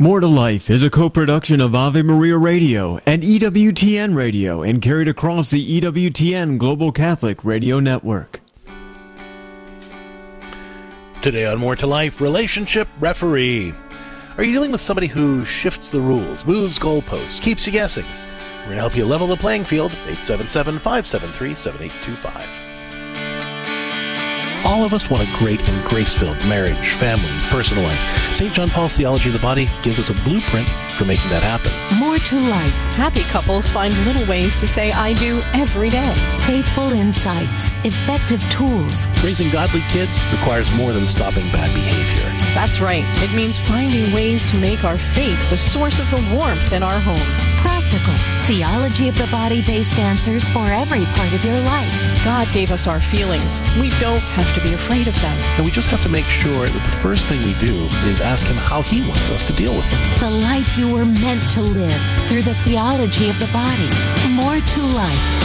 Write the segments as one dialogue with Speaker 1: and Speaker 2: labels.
Speaker 1: More to Life is a co-production of Ave Maria Radio and EWTN Radio and carried across the EWTN Global Catholic Radio Network.
Speaker 2: Today on More to Life, relationship referee. Are you dealing with somebody who shifts the rules, moves goalposts, keeps you guessing? We're going to help you level the playing field. 877-573-7825. All of us want a great and grace-filled marriage, family, personal life. St. John Paul's Theology of the Body gives us a blueprint for making that happen.
Speaker 3: More to life.
Speaker 4: Happy couples find little ways to say I do every day.
Speaker 3: Faithful insights. Effective tools.
Speaker 2: Raising godly kids requires more than stopping bad behavior.
Speaker 4: That's right. It means finding ways to make our faith the source of the warmth in our homes.
Speaker 3: Practical. Theology of the Body-based answers for every part of your life.
Speaker 4: God gave us our feelings. We don't have to be afraid of them.
Speaker 2: And we just have to make sure that the first thing we do is ask Him how He wants us to deal with them.
Speaker 3: The life you were meant to live through the theology of the body. More to life.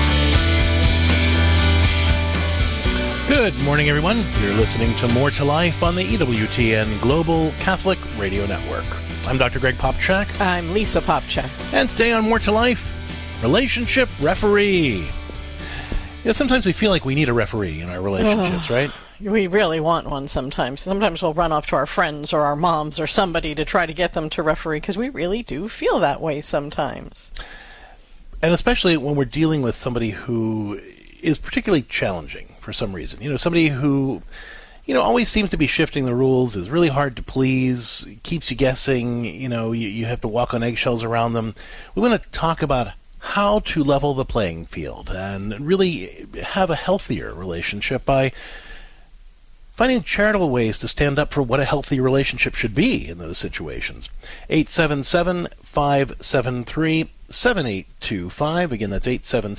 Speaker 2: Good morning, everyone. You're listening to More to Life on the EWTN Global Catholic Radio Network. I'm Dr. Greg Popchak.
Speaker 4: I'm Lisa Popchak.
Speaker 2: And today on More to Life, relationship referee. You know, sometimes we feel like we need a referee in our relationships, right?
Speaker 4: We really want one sometimes. Sometimes we'll run off to our friends or our moms or somebody to try to get them to referee because we really do feel that way sometimes.
Speaker 2: And especially when we're dealing with somebody who is particularly challenging for some reason. You know, somebody who, you know, always seems to be shifting the rules, is really hard to please, keeps you guessing, you know, you have to walk on eggshells around them. We want to talk about how to level the playing field and really have a healthier relationship by finding charitable ways to stand up for what a healthy relationship should be in those situations. 877-573-7825. Again, that's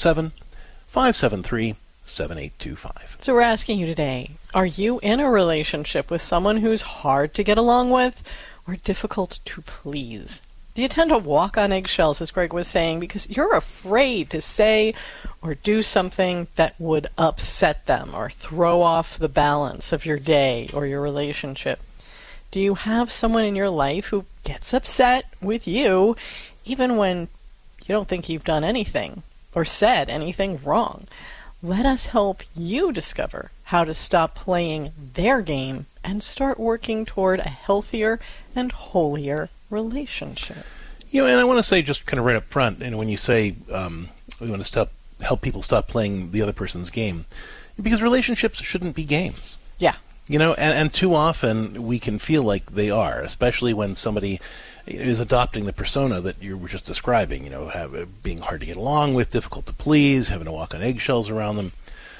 Speaker 2: 877-573-7825.
Speaker 4: So we're asking you today, are you in a relationship with someone who's hard to get along with or difficult to please? Do you tend to walk on eggshells, as Greg was saying, because you're afraid to say or do something that would upset them or throw off the balance of your day or your relationship? Do you have someone in your life who gets upset with you even when you don't think you've done anything or said anything wrong? Let us help you discover how to stop playing their game and start working toward a healthier and holier relationship.
Speaker 2: You know, and I want to say just kind of right up front, you know, when you say we want to help people stop playing the other person's game, because relationships shouldn't be games.
Speaker 4: Yeah.
Speaker 2: You know, and too often we can feel like they are, especially when somebody is adopting the persona that you were just describing, you know, being hard to get along with, difficult to please, having to walk on eggshells around them.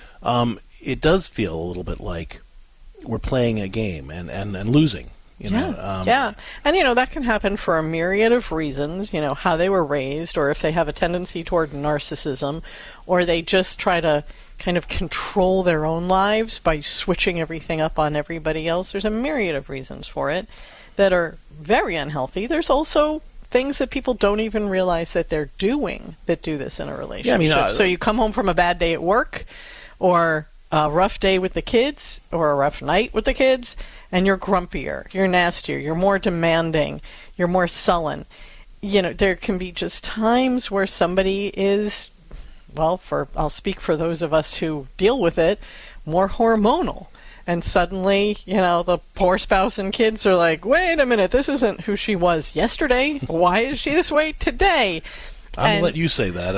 Speaker 2: It does feel a little bit like we're playing a game and losing. You know,
Speaker 4: yeah. And, you know, that can happen for a myriad of reasons, you know, how they were raised, or if they have a tendency toward narcissism, or they just try to kind of control their own lives by switching everything up on everybody else. There's a myriad of reasons for it that are very unhealthy. There's also things that people don't even realize that they're doing that do this in a relationship. Yeah, so you come home from a bad day at work, or a rough day with the kids, or a rough night with the kids, and you're grumpier, you're nastier, you're more demanding, you're more sullen. You know, there can be just times where somebody is, well, I'll speak for those of us who deal with it, more hormonal. And suddenly, you know, the poor spouse and kids are like, wait a minute, this isn't who she was yesterday. Why is she this way today?
Speaker 2: I'm going to let you say that.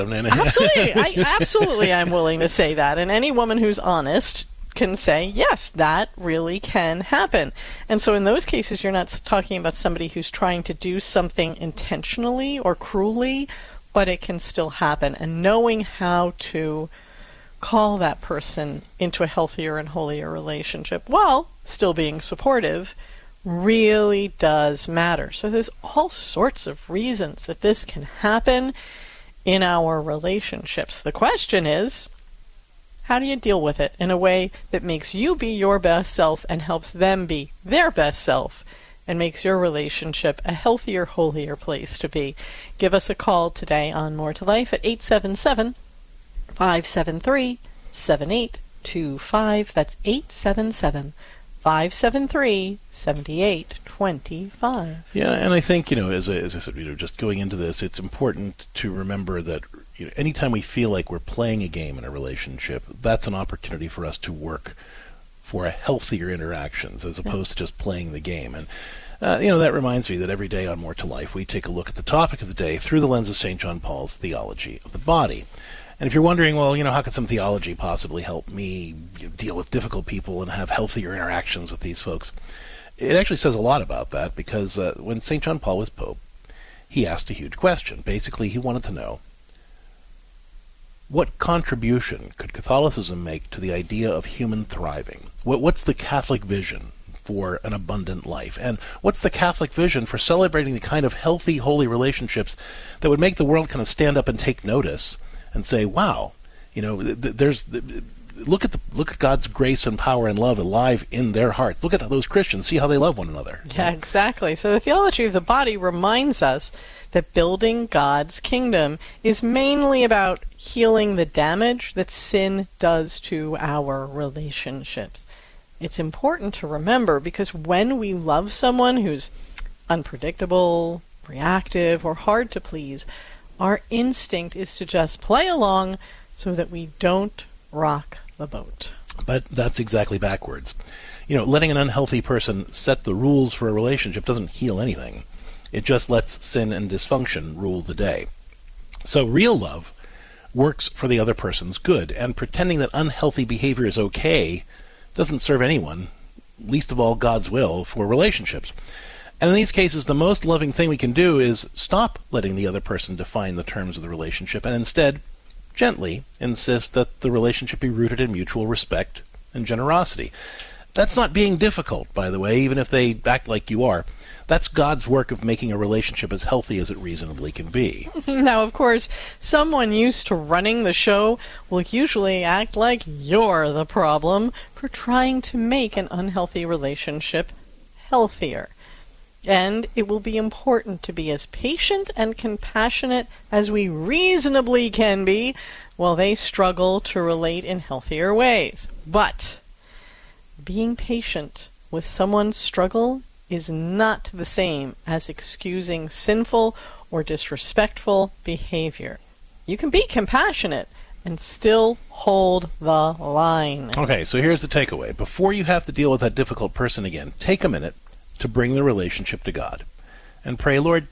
Speaker 4: Absolutely, I'm willing to say that. And any woman who's honest can say, yes, that really can happen. And so in those cases, you're not talking about somebody who's trying to do something intentionally or cruelly, but it can still happen. And knowing how to call that person into a healthier and holier relationship while still being supportive really does matter. So there's all sorts of reasons that this can happen in our relationships. The question is, how do you deal with it in a way that makes you be your best self and helps them be their best self and makes your relationship a healthier, holier place to be? Give us a call today on More to Life at 877-573-7825. That's 877-573-7825. 573-7825.
Speaker 2: Yeah, and I think, as I said, just going into this, it's important to remember that anytime we feel like we're playing a game in a relationship, that's an opportunity for us to work for a healthier interactions as opposed to just playing the game. And that reminds me that every day on More to Life, we take a look at the topic of the day through the lens of St. John Paul's theology of the body. And if you're wondering, well, how could some theology possibly help me deal with difficult people and have healthier interactions with these folks? It actually says a lot about that, because when St. John Paul was Pope, he asked a huge question. Basically, he wanted to know, what contribution could Catholicism make to the idea of human thriving? What's the Catholic vision for an abundant life? And what's the Catholic vision for celebrating the kind of healthy, holy relationships that would make the world kind of stand up and take notice and say, wow, look at God's grace and power and love alive in their hearts. Look at those Christians. See how they love one another.
Speaker 4: Yeah, exactly. So the theology of the body reminds us that building God's kingdom is mainly about healing the damage that sin does to our relationships. It's important to remember, because when we love someone who's unpredictable, reactive, or hard to please, our instinct is to just play along so that we don't rock the boat.
Speaker 2: But that's exactly backwards. Letting an unhealthy person set the rules for a relationship doesn't heal anything. It just lets sin and dysfunction rule the day. So real love works for the other person's good, and pretending that unhealthy behavior is okay doesn't serve anyone, least of all God's will for relationships. And in these cases, the most loving thing we can do is stop letting the other person define the terms of the relationship, and instead gently insist that the relationship be rooted in mutual respect and generosity. That's not being difficult, by the way, even if they act like you are. That's God's work of making a relationship as healthy as it reasonably can be.
Speaker 4: Now, of course, someone used to running the show will usually act like you're the problem for trying to make an unhealthy relationship healthier. And it will be important to be as patient and compassionate as we reasonably can be while they struggle to relate in healthier ways. But being patient with someone's struggle is not the same as excusing sinful or disrespectful behavior. You can be compassionate and still hold the line.
Speaker 2: Okay, so here's the takeaway. Before you have to deal with that difficult person again, take a minute to bring the relationship to God and pray, Lord,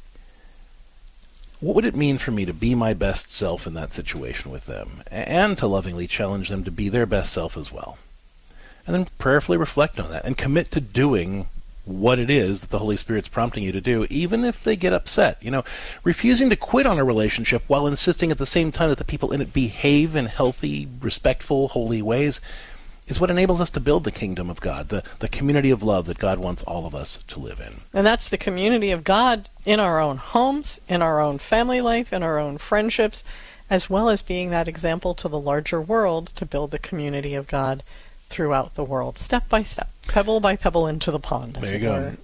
Speaker 2: what would it mean for me to be my best self in that situation with them, and to lovingly challenge them to be their best self as well? And then prayerfully reflect on that and commit to doing what it is that the Holy Spirit's prompting you to do, even if they get upset. Refusing to quit on a relationship while insisting at the same time that the people in it behave in healthy, respectful, holy ways is what enables us to build the kingdom of God, the community of love that God wants all of us to live in.
Speaker 4: And that's the community of God in our own homes, in our own family life, in our own friendships, as well as being that example to the larger world to build the community of God throughout the world, step by step, pebble by pebble into the pond, as
Speaker 2: there you
Speaker 4: it
Speaker 2: go.
Speaker 4: were.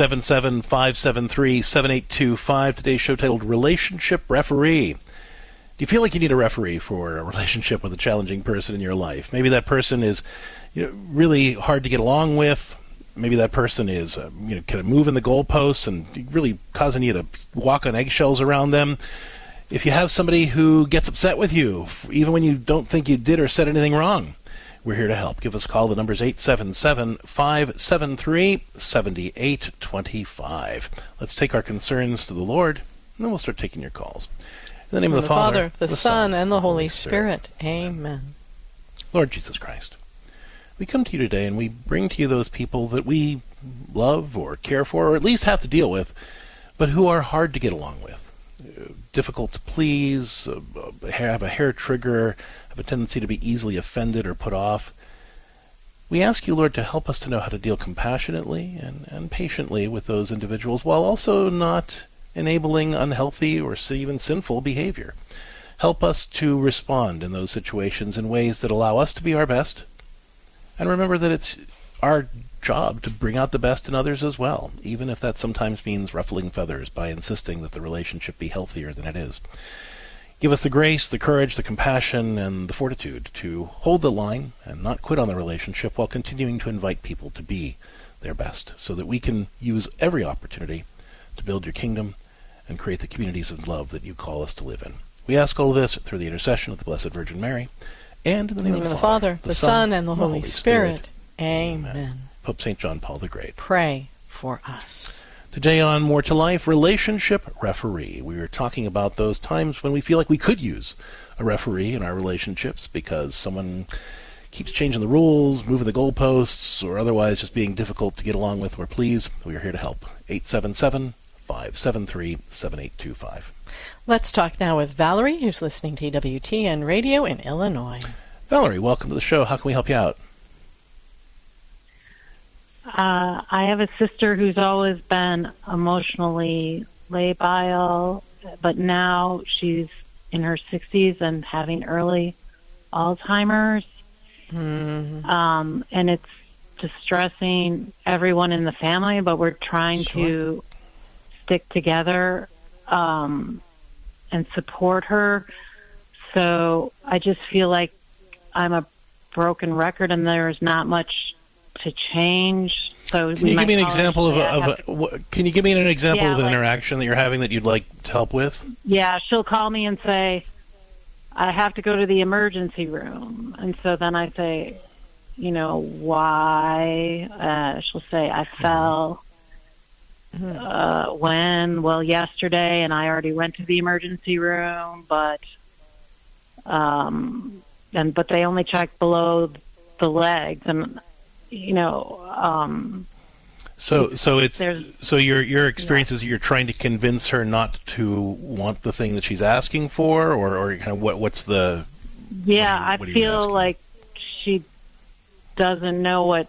Speaker 2: 877-573-7825. Today's show titled Relationship Referee. Do you feel like you need a referee for a relationship with a challenging person in your life? Maybe that person is really hard to get along with. Maybe that person is kind of moving the goalposts and really causing you to walk on eggshells around them. If you have somebody who gets upset with you, even when you don't think you did or said anything wrong, we're here to help. Give us a call. The number is 877-573-7825. Let's take our concerns to the Lord, and then we'll start taking your calls. In the name of the Father,
Speaker 4: the Son, and the Holy Spirit. Amen.
Speaker 2: Lord Jesus Christ, we come to you today, and we bring to you those people that we love or care for, or at least have to deal with, but who are hard to get along with. Difficult to please, have a hair trigger, have a tendency to be easily offended or put off. We ask you, Lord, to help us to know how to deal compassionately and patiently with those individuals, while also not enabling unhealthy or even sinful behavior. Help us to respond in those situations in ways that allow us to be our best, and remember that it's our job to bring out the best in others as well, even if that sometimes means ruffling feathers by insisting that the relationship be healthier than it is. Give us the grace, the courage, the compassion, and the fortitude to hold the line and not quit on the relationship while continuing to invite people to be their best, so that we can use every opportunity to build your kingdom and create the communities of love that you call us to live in. We ask all of this through the intercession of the Blessed Virgin Mary, and in the name of the Father,
Speaker 4: the Son, and the Holy Spirit. Amen.
Speaker 2: Pope St. John Paul the Great.
Speaker 4: Pray for us.
Speaker 2: Today on More to Life, relationship referee. We were talking about those times when we feel like we could use a referee in our relationships because someone keeps changing the rules, moving the goalposts, or otherwise just being difficult to get along with or please. We are here to help. 877-573-7825.
Speaker 4: Let's talk now with Valerie, who's listening to EWTN Radio in Illinois.
Speaker 2: Valerie, welcome to the show. How can we help you out?
Speaker 5: I have a sister who's always been emotionally labile, but now she's in her 60s and having early Alzheimer's. And it's distressing everyone in the family, but we're trying to stick together and support her. So I just feel like I'm a broken record and there's not much to change. So
Speaker 2: can you give me an example of can you give me an example of an interaction that you're having that you'd like help with?
Speaker 5: Yeah, she'll call me and say, I have to go to the emergency room. And so then I say, why? She'll say, I fell. When? Well, yesterday, and I already went to the emergency room, but they only checked below the legs, and
Speaker 2: So your experience is you're trying to convince her not to want the thing that she's asking for, or kind of what's the?
Speaker 5: Yeah, I feel like she doesn't know what.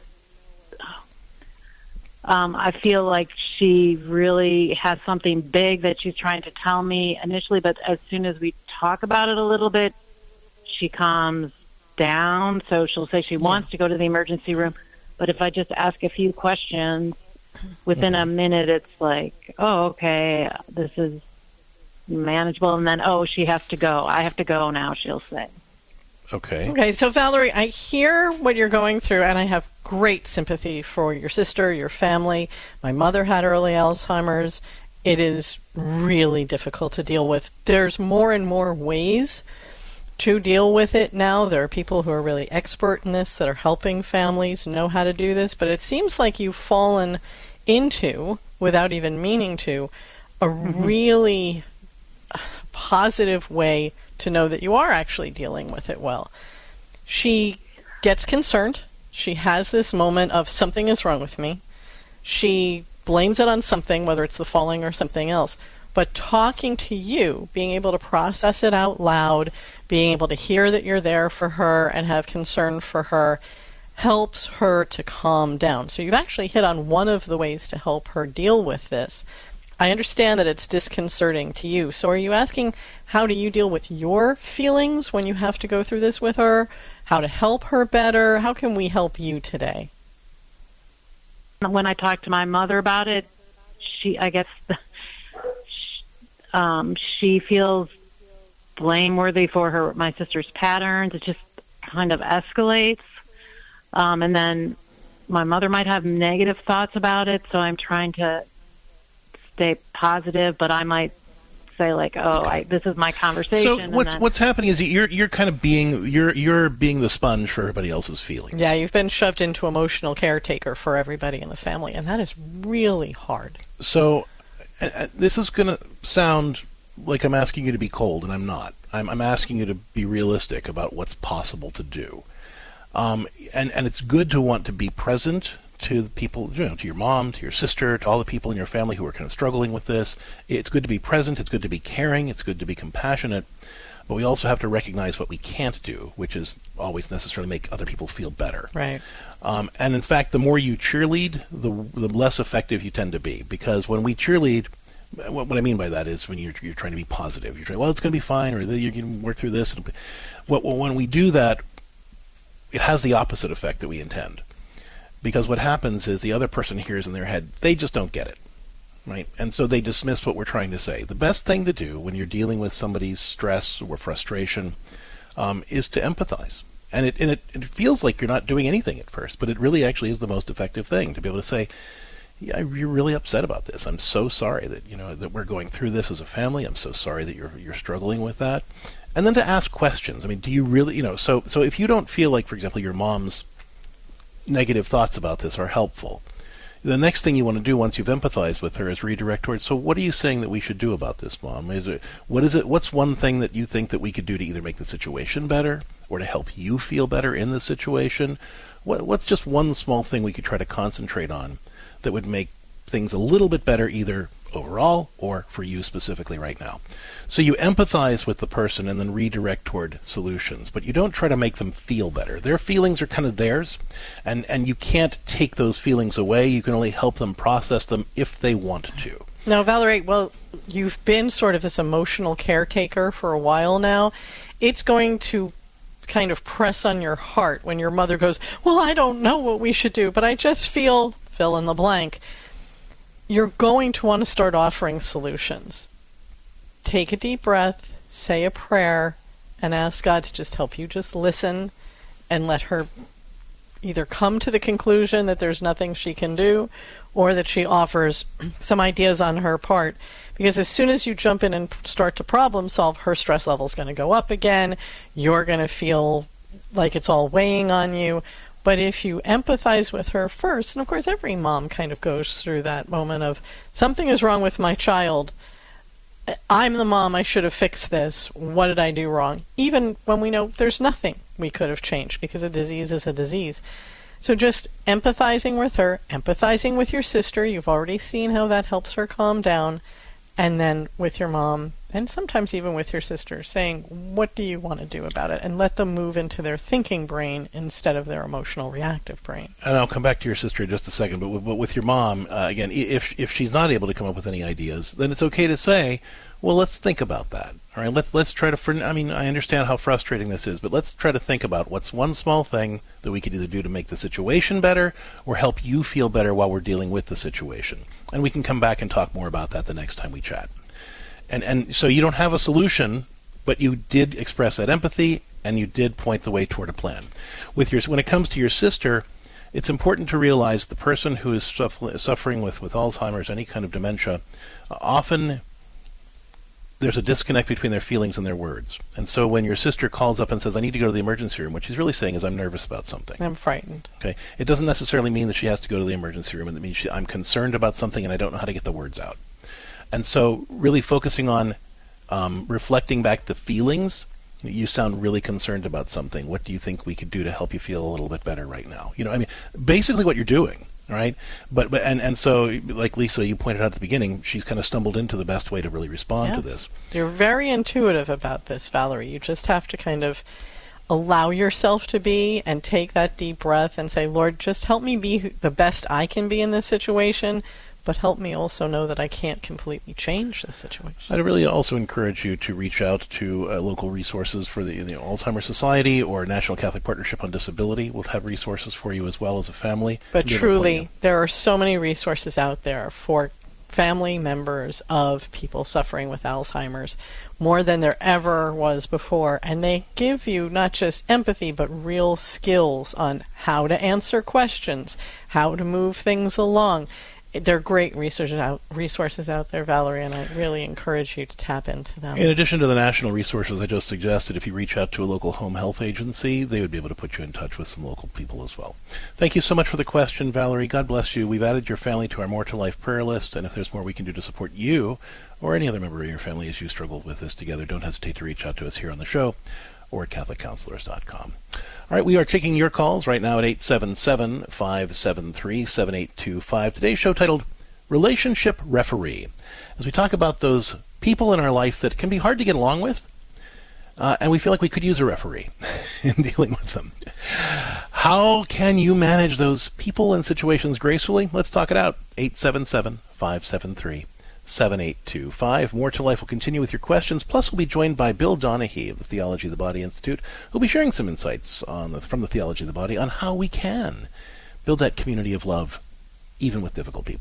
Speaker 5: I feel like she really has something big that she's trying to tell me initially, but as soon as we talk about it a little bit, she calms down. So she'll say she wants to go to the emergency room. But if I just ask a few questions, within a minute, it's like, oh, okay, this is manageable. And then, oh, she has to go. I have to go now, she'll say.
Speaker 2: Okay,
Speaker 4: so Valerie, I hear what you're going through, and I have great sympathy for your sister, your family. My mother had early Alzheimer's. It is really difficult to deal with. There's more and more ways to deal with it now. There are people who are really expert in this that are helping families know how to do this, but it seems like you've fallen into, without even meaning to, a really positive way to know that you are actually dealing with it well. She gets concerned. She has this moment of something is wrong with me. She blames it on something, whether it's the falling or something else. But talking to you, being able to process it out loud, being able to hear that you're there for her and have concern for her, helps her to calm down. So you've actually hit on one of the ways to help her deal with this. I understand that it's disconcerting to you. So are you asking, how do you deal with your feelings when you have to go through this with her? How to help her better? How can we help you today?
Speaker 5: When I talk to my mother about it, she feels blameworthy for my sister's patterns. It just kind of escalates. And then my mother might have negative thoughts about it, so I'm trying to stay positive, but I might say like, this is my conversation.
Speaker 2: So what's happening is you're kind of you're being the sponge for everybody else's feelings.
Speaker 4: Yeah, you've been shoved into emotional caretaker for everybody in the family, and that is really hard. So
Speaker 2: this is going to sound like I'm asking you to be cold, and I'm not. I'm asking you to be realistic about what's possible to do. And it's good to want to be present to the people, to your mom, to your sister, to all the people in your family who are kind of struggling with this. It's good to be present. It's good to be caring. It's good to be compassionate. But we also have to recognize what we can't do, which is always necessarily make other people feel better.
Speaker 4: Right.
Speaker 2: And in fact, the more you cheerlead, the less effective you tend to be. Because when we cheerlead, what I mean by that is when you're trying to be positive. You're trying, it's going to be fine, or you can work through this. When we do that, it has the opposite effect that we intend. Because what happens is the other person hears in their head, they just don't get it. right? And so they dismiss what we're trying to say. The best thing to do when you're dealing with somebody's stress or frustration is to empathize. And it feels like you're not doing anything at first, but it really actually is the most effective thing to be able to say, yeah, you're really upset about this. I'm so sorry that that we're going through this as a family. I'm so sorry that you're struggling with that. And then to ask questions. I mean, do you really, so if you don't feel like, for example, your mom's negative thoughts about this are helpful, the next thing you want to do once you've empathized with her is redirect towards, so what are you saying that we should do about this, Mom? What's one thing that you think that we could do to either make the situation better or to help you feel better in the situation? What's just one small thing we could try to concentrate on that would make things a little bit better either overall or for you specifically right now? So you empathize with the person and then redirect toward solutions, but you don't try to make them feel better. Their feelings are kind of theirs, and you can't take those feelings away. You can only help them process them if they want to.
Speaker 4: Now, Valerie, well, you've been sort of this emotional caretaker for a while now. It's going to kind of press on your heart when your mother goes, well, I don't know what we should do, but I just feel, fill in the blank. You're going to want to start offering solutions. Take a deep breath, say a prayer, and ask God to just help you just listen and let her either come to the conclusion that there's nothing she can do or that she offers some ideas on her part. Because as soon as you jump in and start to problem solve, her stress level is going to go up again. You're going to feel like it's all weighing on you. But if you empathize with her first, and of course every mom kind of goes through that moment of something is wrong with my child. I'm the mom, I should have fixed this. What did I do wrong? Even when we know there's nothing we could have changed because a disease is a disease. So just empathizing with her, empathizing with your sister. You've already seen how that helps her calm down. And then with your mom, and sometimes even with your sister, saying, what do you want to do about it? And let them move into their thinking brain instead of their emotional reactive brain. And
Speaker 2: I'll come back to your sister in just a second, but with your mom, again, if she's not able to come up with any ideas, then it's okay to say, well, let's think about that. All right, let's try to, I understand how frustrating this is, but let's try to think about what's one small thing that we could either do to make the situation better or help you feel better while we're dealing with the situation. And we can come back and talk more about that the next time we chat. And so you don't have a solution, but you did express that empathy, and you did point the way toward a plan. When it comes to your sister, it's important to realize the person who is suffering with Alzheimer's, any kind of dementia, often there's a disconnect between their feelings and their words. And so when your sister calls up and says, I need to go to the emergency room, what she's really saying is, I'm nervous about something.
Speaker 4: I'm frightened.
Speaker 2: Okay. It doesn't necessarily mean that she has to go to the emergency room, and it means I'm concerned about something and I don't know how to get the words out. And so really focusing on reflecting back the feelings. You sound really concerned about something. What do you think we could do to help you feel a little bit better right now? Basically what you're doing. All right, but so like Lisa, you pointed out at the beginning, she's kind of stumbled into the best way to really respond to this.
Speaker 4: You're very intuitive about this, Valerie. You just have to kind of allow yourself to be and take that deep breath and say, Lord, just help me be the best I can be in this situation, but help me also know that I can't completely change this situation.
Speaker 2: I'd really also encourage you to reach out to local resources for the Alzheimer's Society or National Catholic Partnership on Disability. We'll have resources for you as well as a family.
Speaker 4: But truly, there are so many resources out there for family members of people suffering with Alzheimer's, more than there ever was before. And they give you not just empathy, but real skills on how to answer questions, how to move things along. There are great resources out there, Valerie, and I really encourage you to tap into them.
Speaker 2: In addition to the national resources I just suggested, if you reach out to a local home health agency, they would be able to put you in touch with some local people as well. Thank you so much for the question, Valerie. God bless you. We've added your family to our More to Life prayer list, and if there's more we can do to support you or any other member of your family as you struggle with this together, don't hesitate to reach out to us here on the show or at CatholicCounselors.com. All right, we are taking your calls right now at 877-573-7825. Today's show titled Relationship Referee, as we talk about those people in our life that can be hard to get along with, and we feel like we could use a referee in dealing with them. How can you manage those people and situations gracefully? Let's talk it out. 877-573-7825. More to Life will continue with your questions. Plus, we'll be joined by Bill Donahue of the Theology of the Body Institute, who'll be sharing some insights from the Theology of the Body on how we can build that community of love, even with difficult people.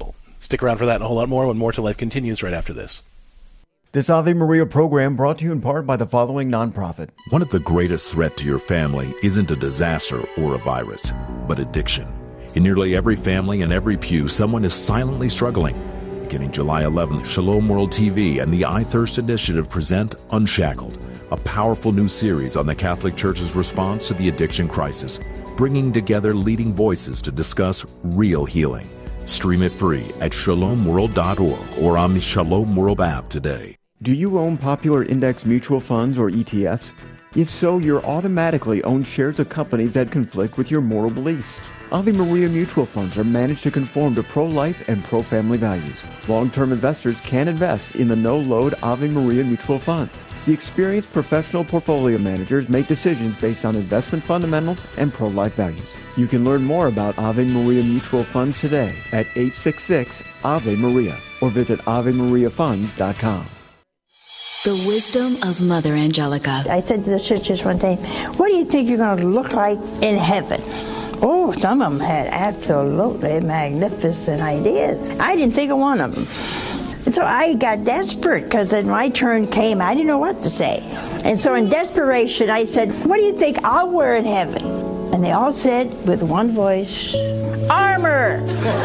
Speaker 2: Stick around for that and a whole lot more when More to Life continues right after this.
Speaker 1: This Ave Maria program brought to you in part by the following nonprofit.
Speaker 6: One of the greatest threats to your family isn't a disaster or a virus, but addiction. In nearly every family and every pew, someone is silently struggling. Beginning July 11th, Shalom World TV and the I Thirst Initiative present Unshackled, a powerful new series on the Catholic Church's response to the addiction crisis, bringing together leading voices to discuss real healing. Stream it free at shalomworld.org or on the Shalom World app today.
Speaker 1: Do you own popular index mutual funds or ETFs? If so, you're automatically own shares of companies that conflict with your moral beliefs. Ave Maria mutual funds are managed to conform to pro-life and pro-family values. Long-term investors can invest in the no-load Ave Maria mutual funds. The experienced professional portfolio managers make decisions based on investment fundamentals and pro-life values. You can learn more about Ave Maria mutual funds today at 866-AVE-MARIA or visit AveMariaFunds.com.
Speaker 7: The wisdom of Mother Angelica.
Speaker 8: I said to the sisters one day, what do you think you're going to look like in heaven? Oh, some of them had absolutely magnificent ideas. I didn't think of one of them. And so I got desperate because then my turn came. I didn't know what to say. And so in desperation, I said, what do you think I'll wear in heaven? And they all said with one voice, armor.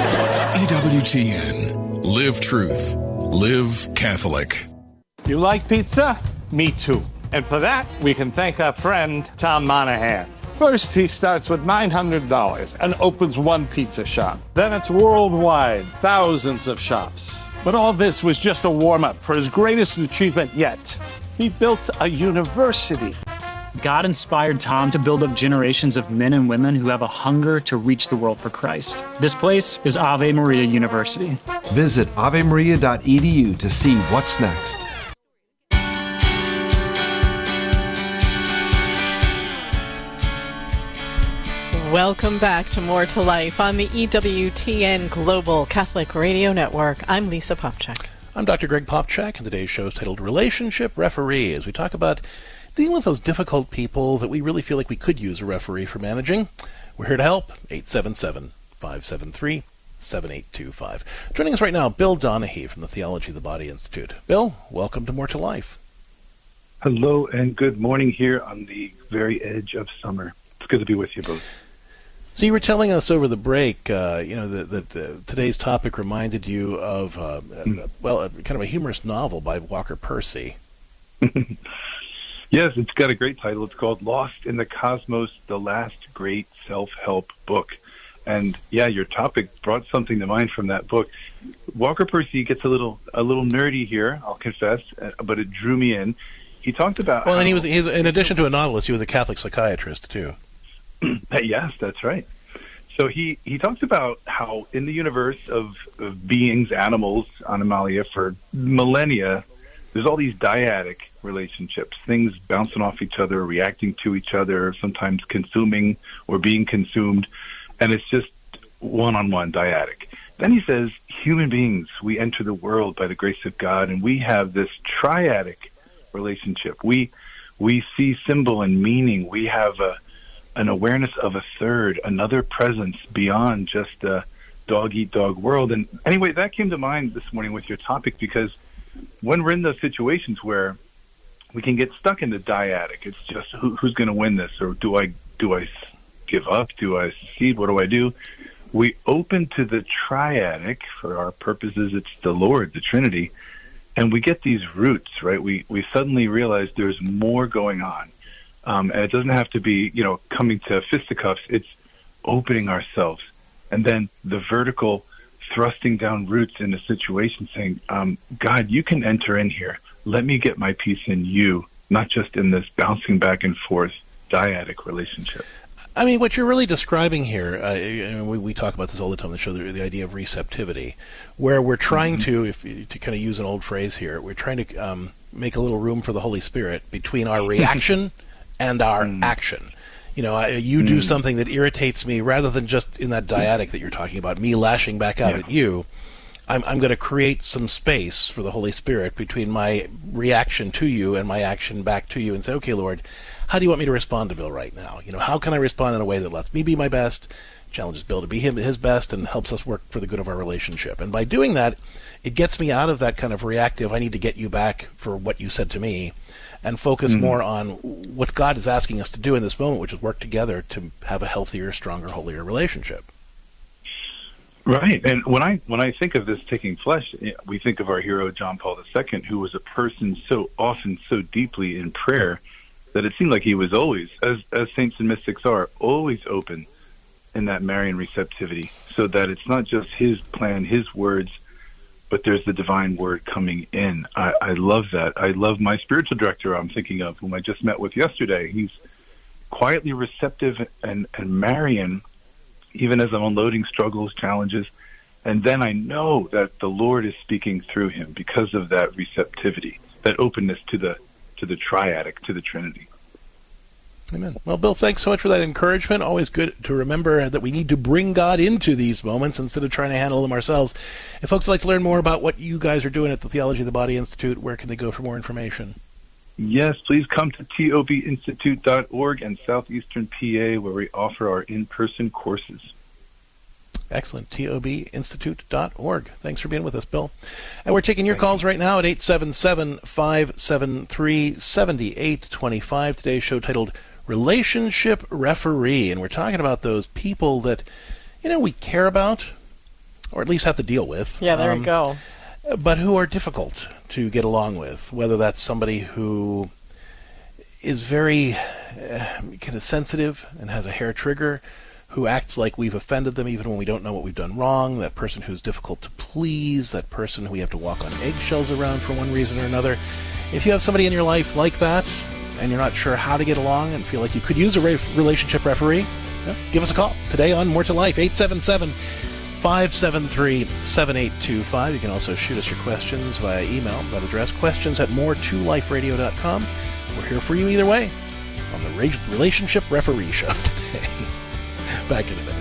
Speaker 9: EWTN. Live truth. Live Catholic.
Speaker 10: You like pizza? Me too. And for that, we can thank our friend, Tom Monahan. First, he starts with $900 and opens one pizza shop. Then it's worldwide, thousands of shops. But all this was just a warm-up for his greatest achievement yet. He built a university.
Speaker 11: God inspired Tom to build up generations of men and women who have a hunger to reach the world for Christ. This place is Ave Maria University.
Speaker 12: Visit avemaria.edu to see what's next.
Speaker 4: Welcome back to More to Life on the EWTN Global Catholic Radio Network. I'm Lisa Popchak.
Speaker 2: I'm Dr. Greg Popchak, and today's show is titled Relationship Referee, as we talk about dealing with those difficult people that we really feel like we could use a referee for managing. We're here to help. 877-573-7825. Joining us right now, Bill Donahue from the Theology of the Body Institute. Bill, welcome to More to Life.
Speaker 13: Hello, and good morning here on the very edge of summer. It's good to be with you both.
Speaker 2: So you were telling us over the break, that today's topic reminded you of, kind of a humorous novel by Walker Percy.
Speaker 13: Yes, it's got a great title. It's called Lost in the Cosmos, the Last Great Self-Help Book. And yeah, your topic brought something to mind from that book. Walker Percy gets a little nerdy here, I'll confess, but it drew me in. He talked about...
Speaker 2: Well, and he's in addition to a novelist, he was a Catholic psychiatrist, too.
Speaker 13: Yes, that's right. So he talks about how in the universe of beings, animals, Animalia, for millennia, there's all these dyadic relationships, things bouncing off each other, reacting to each other, sometimes consuming or being consumed, and it's just one-on-one dyadic. Then he says, human beings, we enter the world by the grace of God, and we have this triadic relationship. We see symbol and meaning. We have an awareness of a third, another presence beyond just the dog-eat-dog world. And anyway, that came to mind this morning with your topic, because when we're in those situations where we can get stuck in the dyadic, it's just who's going to win this, or do I give up? Do I cede? What do I do? We open to the triadic. For our purposes, it's the Lord, the Trinity, and we get these roots, right? We suddenly realize there's more going on. And it doesn't have to be, coming to fisticuffs. It's opening ourselves. And then the vertical thrusting down roots in a situation saying, God, you can enter in here. Let me get my piece in you, not just in this bouncing back and forth dyadic relationship.
Speaker 2: I mean, what you're really describing here, we talk about this all the time on the show, the idea of receptivity, where we're trying to kind of use an old phrase here, we're trying to make a little room for the Holy Spirit between our reaction and our action. You do something that irritates me, rather than just in that dyadic that you're talking about, me lashing back out at you. I'm going to create some space for the Holy Spirit between my reaction to you and my action back to you, and say, okay, Lord, how do you want me to respond to Bill right now? How can I respond in a way that lets me be my best, challenges Bill to be his best and helps us work for the good of our relationship. And by doing that, it gets me out of that kind of reactive, I need to get you back for what you said to me, and focus more on what God is asking us to do in this moment, which is work together to have a healthier, stronger, holier relationship.
Speaker 13: Right. And when I think of this taking flesh, we think of our hero, John Paul II, who was a person so often, so deeply in prayer that it seemed like he was always, as saints and mystics are, always open in that Marian receptivity, so that it's not just his plan, his words, but there's the divine word coming in. I love that. I love my spiritual director I'm thinking of, whom I just met with yesterday. He's quietly receptive and Marian, even as I'm unloading struggles, challenges. And then I know that the Lord is speaking through him because of that receptivity, that openness to the triadic, to the Trinity.
Speaker 2: Amen. Well, Bill, thanks so much for that encouragement. Always good to remember that we need to bring God into these moments instead of trying to handle them ourselves. If folks would like to learn more about what you guys are doing at the Theology of the Body Institute, where can they go for more information?
Speaker 13: Yes, please come to tobinstitute.org in southeastern PA, where we offer our in-person courses.
Speaker 2: Excellent. tobinstitute.org. Thanks for being with us, Bill. And we're taking your calls right now at 877-573-7825. Today's show titled Relationship Referee. And we're talking about those people that, we care about, or at least have to deal with.
Speaker 4: Yeah, there you go.
Speaker 2: But who are difficult to get along with, whether that's somebody who is very kind of sensitive and has a hair trigger, who acts like we've offended them even when we don't know what we've done wrong, that person who's difficult to please, that person who we have to walk on eggshells around for one reason or another. If you have somebody in your life like that, and you're not sure how to get along and feel like you could use a relationship referee, give us a call today on More to Life, 877-573-7825. You can also shoot us your questions via email. That address, questions@moretoliferadio.com. We're here for you either way on the Relationship Referee Show today. Back in a minute.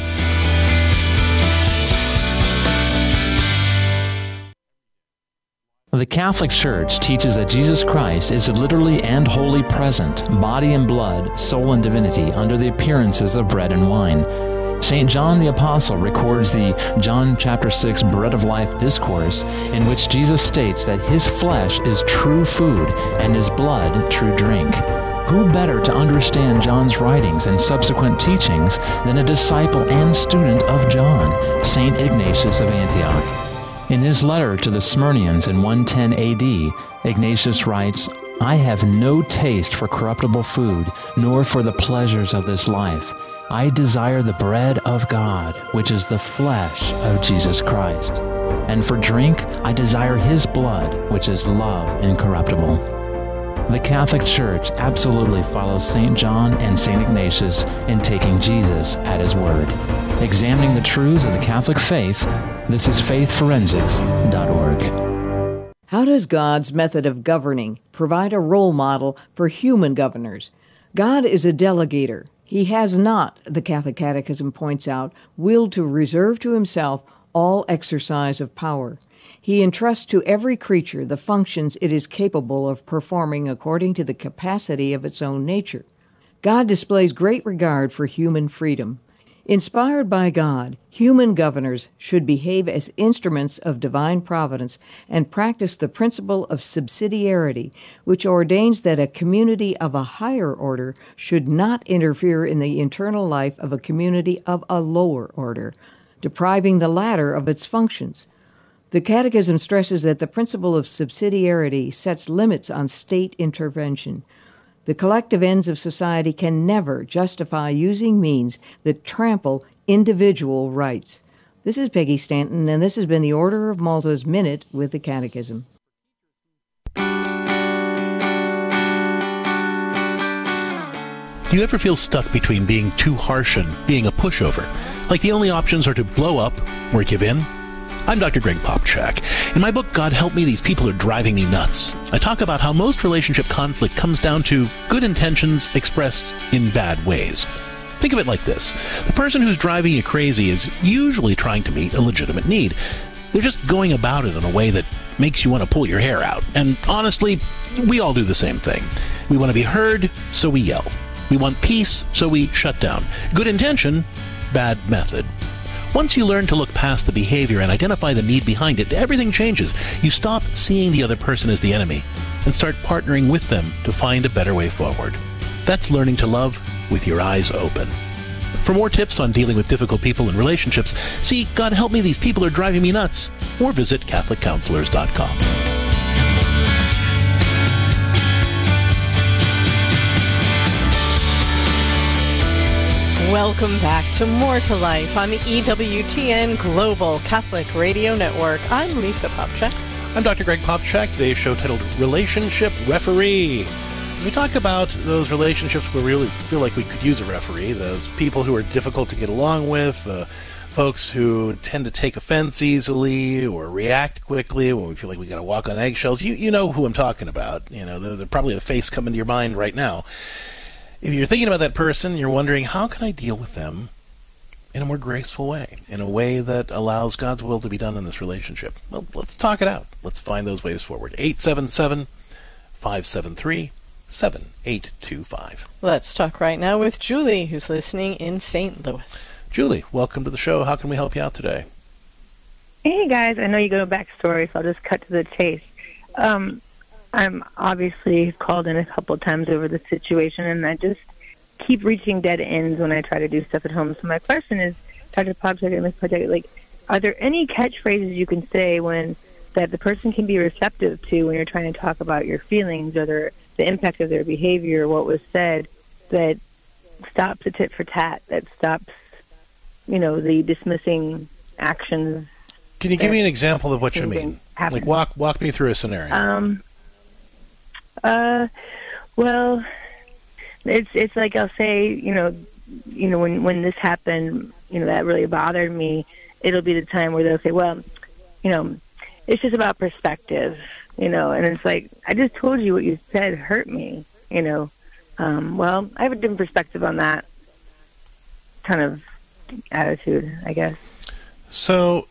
Speaker 14: The Catholic Church teaches that Jesus Christ is literally and wholly present, body and blood, soul and divinity, under the appearances of bread and wine. St. John the Apostle records the John chapter 6 Bread of Life discourse, in which Jesus states that his flesh is true food and his blood true drink. Who better to understand John's writings and subsequent teachings than a disciple and student of John, St. Ignatius of Antioch? In his letter to the Smyrnians in 110 AD, Ignatius writes, "I have no taste for corruptible food, nor for the pleasures of this life. I desire the bread of God, which is the flesh of Jesus Christ. And for drink, I desire his blood, which is love incorruptible." The Catholic Church absolutely follows St. John and St. Ignatius in taking Jesus at his word. Examining the truths of the Catholic faith, this is faithforensics.org.
Speaker 15: How does God's method of governing provide a role model for human governors? God is a delegator. He has not, the Catholic Catechism points out, willed to reserve to himself all exercise of power. He entrusts to every creature the functions it is capable of performing according to the capacity of its own nature. God displays great regard for human freedom. Inspired by God, human governors should behave as instruments of divine providence and practice the principle of subsidiarity, which ordains that a community of a higher order should not interfere in the internal life of a community of a lower order, depriving the latter of its functions. The Catechism stresses that the principle of subsidiarity sets limits on state intervention. The collective ends of society can never justify using means that trample individual rights. This is Peggy Stanton, and this has been the Order of Malta's Minute with the Catechism.
Speaker 2: Do you ever feel stuck between being too harsh and being a pushover? Like the only options are to blow up or give in? I'm Dr. Greg Popchak. In my book, God Help Me, These People Are Driving Me Nuts, I talk about how most relationship conflict comes down to good intentions expressed in bad ways. Think of it like this. The person who's driving you crazy is usually trying to meet a legitimate need. They're just going about it in a way that makes you want to pull your hair out. And honestly, we all do the same thing. We want to be heard, so we yell. We want peace, so we shut down. Good intention, bad method. Once you learn to look past the behavior and identify the need behind it, everything changes. You stop seeing the other person as the enemy and start partnering with them to find a better way forward. That's learning to love with your eyes open. For more tips on dealing with difficult people and relationships, see God Help Me, These People Are Driving Me Nuts, or visit CatholicCounselors.com.
Speaker 4: Welcome back to More to Life on the EWTN Global Catholic Radio Network. I'm Lisa Popcak.
Speaker 2: I'm Dr. Greg Popcak. Today's show titled Relationship Referee. We talk about those relationships where we really feel like we could use a referee, those people who are difficult to get along with, folks who tend to take offense easily or react quickly when we feel like we got to walk on eggshells. You know who I'm talking about. You know, there's probably a face coming to your mind right now. If you're thinking about that person, you're wondering, how can I deal with them in a more graceful way, in a way that allows God's will to be done in this relationship? Well, let's talk it out. Let's find those ways forward. 877-573-7825.
Speaker 4: Let's talk right now with Julie, who's listening in St. Louis.
Speaker 2: Julie, welcome to the show. How can we help you out today?
Speaker 16: Hey, guys. I know you go backstory, so I'll just cut to the chase. I'm obviously called in a couple of times over the situation, and I just keep reaching dead ends when I try to do stuff at home. So my question is, Dr. Popcak and Ms. Popcak, like, are there any catchphrases you can say when that the person can be receptive to when you're trying to talk about your feelings or the impact of their behavior, what was said, that stops the tit for tat, that stops, the dismissing actions?
Speaker 2: Can you give me an example of what you mean? Like, walk me through a scenario.
Speaker 16: Well, it's like I'll say, when this happened, that really bothered me. It'll be the time where they'll say, well, it's just about perspective, and it's like, I just told you what you said hurt me, well, I have a different perspective on that kind of attitude, I guess.
Speaker 2: So,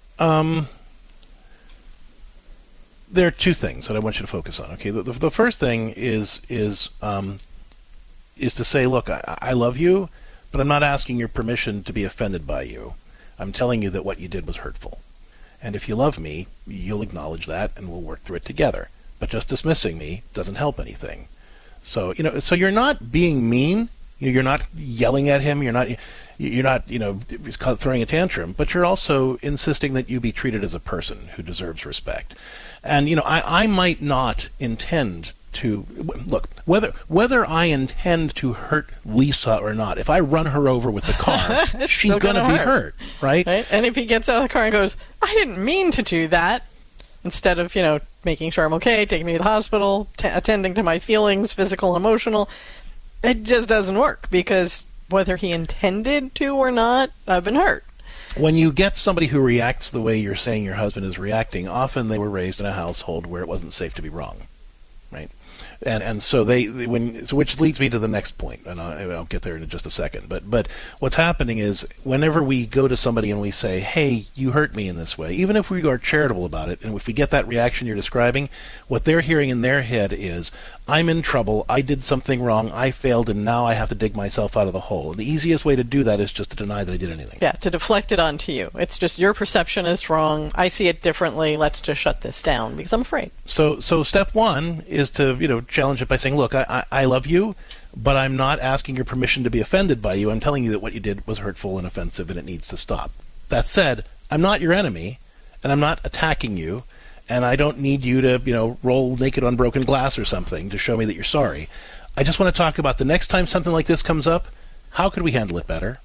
Speaker 2: there are two things that I want you to focus on. Okay, the first thing is to say, look, I love you, but I'm not asking your permission to be offended by you. I'm telling you that what you did was hurtful, and if you love me, you'll acknowledge that, and we'll work through it together. But just dismissing me doesn't help anything. So so you're not being mean. You're not yelling at him. You're not throwing a tantrum. But you're also insisting that you be treated as a person who deserves respect. And, I might not intend to, look, whether I intend to hurt Lisa or not, if I run her over with the car, she's going to be hurt, right?
Speaker 4: And if he gets out of the car and goes, I didn't mean to do that, instead of, making sure I'm okay, taking me to the hospital, attending to my feelings, physical, emotional, it just doesn't work, because whether he intended to or not, I've been hurt.
Speaker 2: When you get somebody who reacts the way you're saying your husband is reacting, often they were raised in a household where it wasn't safe to be wrong, right? And so which leads me to the next point, and I'll get there in just a second. But what's happening is, whenever we go to somebody and we say, hey, you hurt me in this way, even if we are charitable about it, and if we get that reaction you're describing, what they're hearing in their head is, I'm in trouble, I did something wrong, I failed, and now I have to dig myself out of the hole. And the easiest way to do that is just to deny that I did anything.
Speaker 4: Yeah, to deflect it onto you. It's just, your perception is wrong, I see it differently, let's just shut this down, because I'm afraid.
Speaker 2: So step one is to, challenge it by saying, look, I love you, but I'm not asking your permission to be offended by you. I'm telling you that what you did was hurtful and offensive, and it needs to stop. That said, I'm not your enemy, and I'm not attacking you, and I don't need you to, roll naked on broken glass or something to show me that you're sorry. I just want to talk about the next time something like this comes up, how could we handle it better?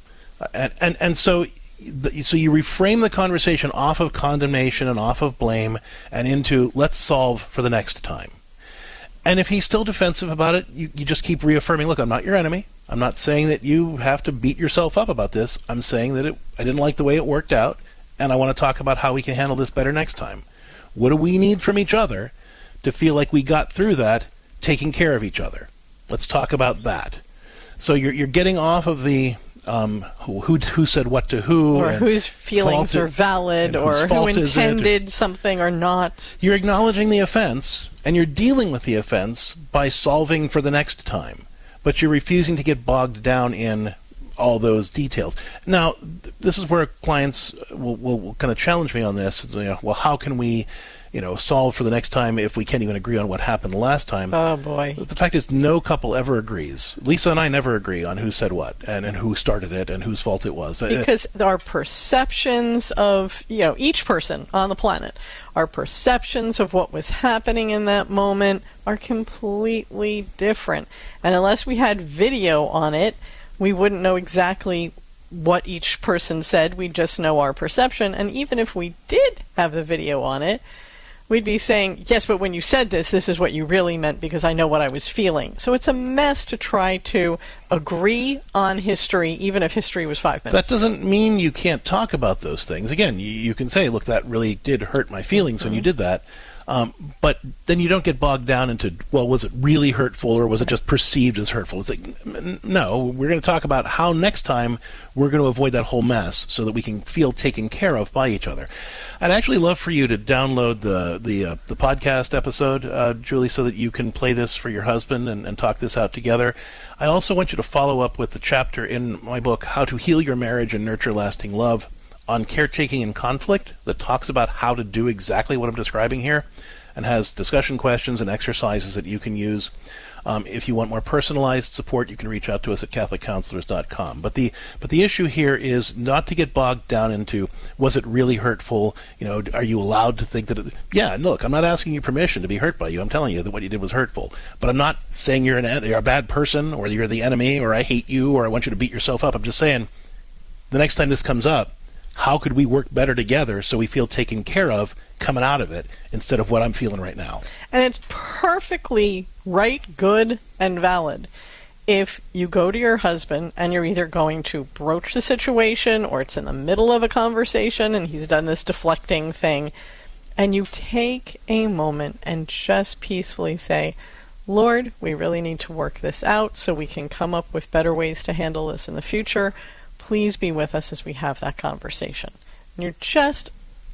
Speaker 2: So you reframe the conversation off of condemnation and off of blame and into, let's solve for the next time. And if he's still defensive about it, you just keep reaffirming, look, I'm not your enemy. I'm not saying that you have to beat yourself up about this. I'm saying that I didn't like the way it worked out, and I want to talk about how we can handle this better next time. What do we need from each other to feel like we got through that, taking care of each other? Let's talk about that. So you're getting off of the who said what to who,
Speaker 4: or whose feelings are valid, or who intended something or not.
Speaker 2: You're acknowledging the offense, and you're dealing with the offense by solving for the next time. But you're refusing to get bogged down in all those details. Now, this is where clients will kind of challenge me on this. Well, how can we solve for the next time if we can't even agree on what happened the last time?
Speaker 4: Oh, boy.
Speaker 2: The fact is, no couple ever agrees. Lisa and I never agree on who said what and who started it and whose fault it was.
Speaker 4: Because our perceptions of, each person on the planet, our perceptions of what was happening in that moment are completely different. And unless we had video on it, we wouldn't know exactly what each person said. We'd just know our perception. And even if we did have the video on it, we'd be saying, yes, but when you said this is what you really meant because I know what I was feeling. So it's a mess to try to agree on history, even if history was 5 minutes.
Speaker 2: That doesn't mean you can't talk about those things. Again, you can say, look, that really did hurt my feelings when you did that. But then you don't get bogged down into, well, was it really hurtful or was it just perceived as hurtful? It's like, no, we're going to talk about how next time we're going to avoid that whole mess so that we can feel taken care of by each other. I'd actually love for you to download the podcast episode, Julie, so that you can play this for your husband and talk this out together. I also want you to follow up with the chapter in my book, How to Heal Your Marriage and Nurture Lasting Love, on caretaking and conflict, that talks about how to do exactly what I'm describing here and has discussion questions and exercises that you can use. If you want more personalized support, you can reach out to us at CatholicCounselors.com. But the issue here is not to get bogged down into, was it really hurtful? Are you allowed to think that yeah, look, I'm not asking you permission to be hurt by you. I'm telling you that what you did was hurtful. But I'm not saying you're a bad person or you're the enemy or I hate you or I want you to beat yourself up. I'm just saying the next time this comes up, how could we work better together so we feel taken care of coming out of it instead of what I'm feeling right now?
Speaker 4: And it's perfectly right, good, and valid if you go to your husband and you're either going to broach the situation or it's in the middle of a conversation and he's done this deflecting thing, and you take a moment and just peacefully say, Lord, we really need to work this out so we can come up with better ways to handle this in the future. Please be with us as we have that conversation. And you're just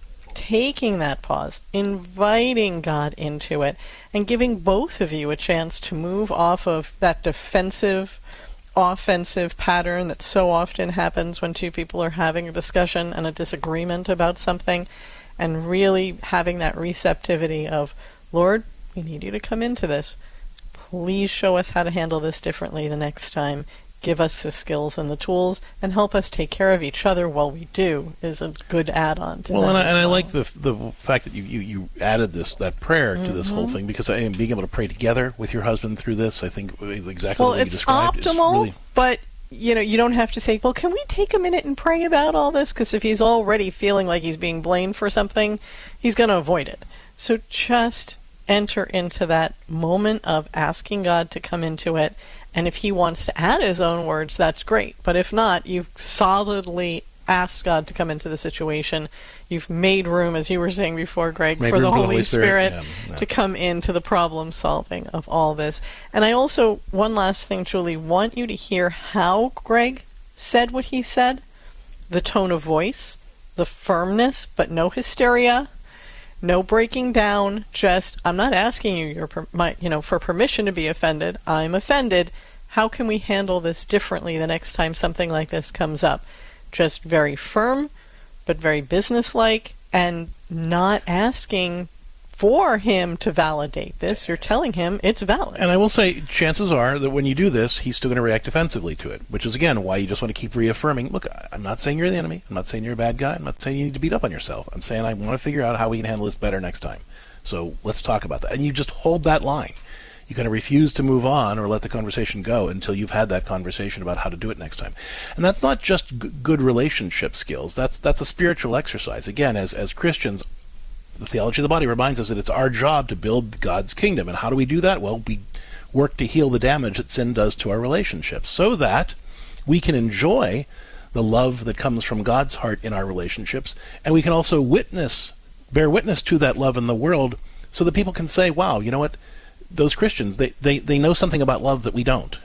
Speaker 4: taking that pause, inviting God into it, and giving both of you a chance to move off of that defensive, offensive pattern that so often happens when two people are having a discussion and a disagreement about something, and really having that receptivity of, Lord, we need you to come into this. Please show us how to handle this differently the next time. Give us the skills and the tools and help us take care of each other while we do is a good add-on to that.
Speaker 2: And I like the fact that you added that prayer to this whole thing, because being able to pray together with your husband through this, I think exactly what you described.
Speaker 4: Well, it's optimal,
Speaker 2: really...
Speaker 4: but you don't have to say, well, can we take a minute and pray about all this? Because if he's already feeling like he's being blamed for something, he's going to avoid it. So just enter into that moment of asking God to come into it. And if he wants to add his own words, that's great. But if not, you've solidly asked God to come into the situation. You've made room, as you were saying before, Greg, for the Holy Spirit to come into the problem solving of all this. And I also, one last thing, Julie, want you to hear how Greg said what he said. The tone of voice, the firmness, but no hysteria. No breaking down, just, I'm not asking you for permission to be offended. I'm offended. How can we handle this differently the next time something like this comes up? Just very firm, but very businesslike, and not asking for him to validate this. You're telling him it's valid.
Speaker 2: And I will say, chances are that when you do this, he's still going to react defensively to it, which is, again, why you just want to keep reaffirming, look, I'm not saying you're the enemy. I'm not saying you're a bad guy. I'm not saying you need to beat up on yourself. I'm saying I want to figure out how we can handle this better next time. So let's talk about that. And you just hold that line. You're going to refuse to move on or let the conversation go until you've had that conversation about how to do it next time. And that's not just good relationship skills. That's a spiritual exercise. Again, as Christians, the theology of the body reminds us that it's our job to build God's kingdom. And how do we do that? Well, we work to heal the damage that sin does to our relationships so that we can enjoy the love that comes from God's heart in our relationships. And we can also bear witness to that love in the world so that people can say, wow, you know what? Those Christians, they know something about love that we don't.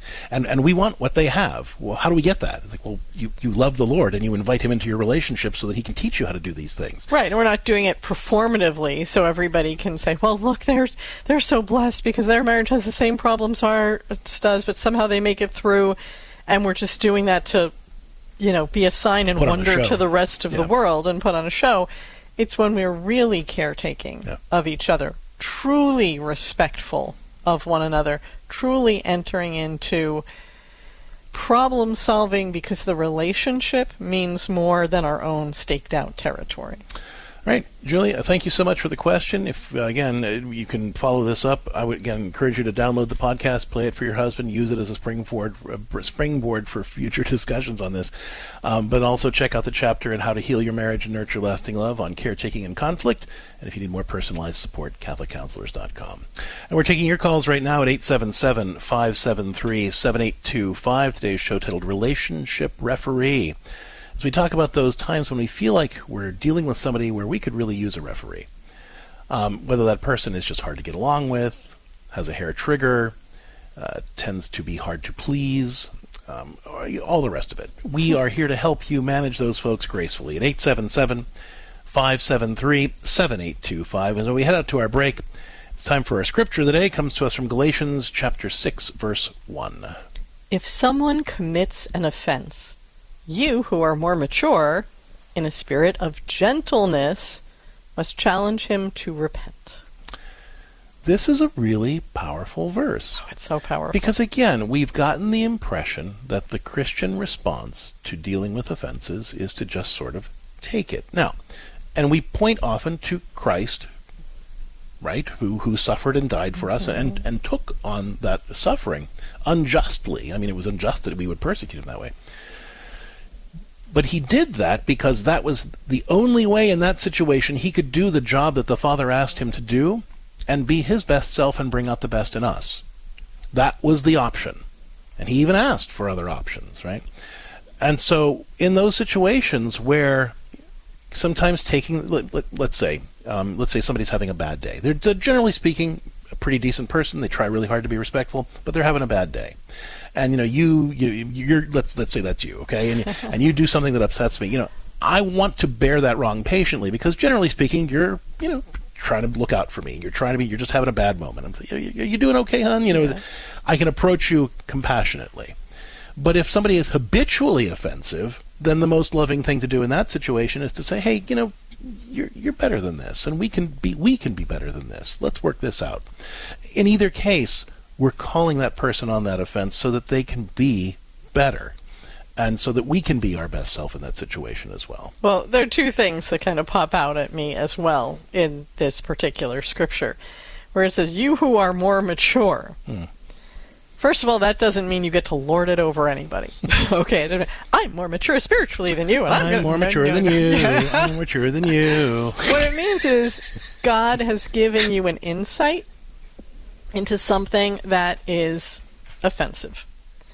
Speaker 2: And we want what they have. Well, how do we get that? It's like, well, you love the Lord and you invite him into your relationship so that he can teach you how to do these things.
Speaker 4: Right, and we're not doing it performatively so everybody can say, well, look, they're so blessed because their marriage has the same problems ours does, but somehow they make it through. and we're just doing that to, be a sign and wonder to the rest of the world and put on a show. It's when we're really caretaking of each other, truly respectful of one another, truly entering into problem solving because the relationship means more than our own staked out territory.
Speaker 2: All right, Julie, thank you so much for the question. If, again, you can follow this up, I would, again, encourage you to download the podcast, play it for your husband, use it as a springboard for future discussions on this. But also check out the chapter on how to heal your marriage and nurture lasting love on caretaking and conflict. And if you need more personalized support, CatholicCounselors.com. And we're taking your calls right now at 877-573-7825. Today's show titled Relationship Referee. As we talk about those times when we feel like we're dealing with somebody where we could really use a referee. Whether that person is just hard to get along with, has a hair trigger, tends to be hard to please, all the rest of it. We are here to help you manage those folks gracefully at 877-573-7825. As we head out to our break, it's time for our scripture of the day. It comes to us from Galatians chapter 6, verse 1.
Speaker 4: If someone commits an offense, you who are more mature, in a spirit of gentleness, must challenge him to repent.
Speaker 2: This is a really powerful verse.
Speaker 4: Oh, it's so powerful.
Speaker 2: Because, again, we've gotten the impression that the Christian response to dealing with offenses is to just sort of take it. Now, and we point often to Christ, right, who suffered and died for us and took on that suffering unjustly. I mean, it was unjust that we would persecute him that way. But he did that because that was the only way in that situation he could do the job that the Father asked him to do and be his best self and bring out the best in us. That was the option. And he even asked for other options, right? And so in those situations where sometimes taking, let's say somebody's having a bad day. They're generally speaking a pretty decent person. They try really hard to be respectful, but they're having a bad day. And you're let's say that's you, okay? And you do something that upsets me. I want to bear that wrong patiently because generally speaking, you're trying to look out for me. You're just having a bad moment. I'm saying, are you doing okay, hon? I can approach you compassionately. But if somebody is habitually offensive, then the most loving thing to do in that situation is to say, hey, you're better than this, and we can be better than this. Let's work this out. In either case, we're calling that person on that offense so that they can be better and so that we can be our best self in that situation as well.
Speaker 4: Well, there are two things that kind of pop out at me as well in this particular scripture, where it says, you who are more mature. First of all, that doesn't mean you get to lord it over anybody. Okay, I'm more mature spiritually than you. And
Speaker 2: I'm more mature than you. I'm more mature than you.
Speaker 4: What it means is God has given you an insight into something that is offensive.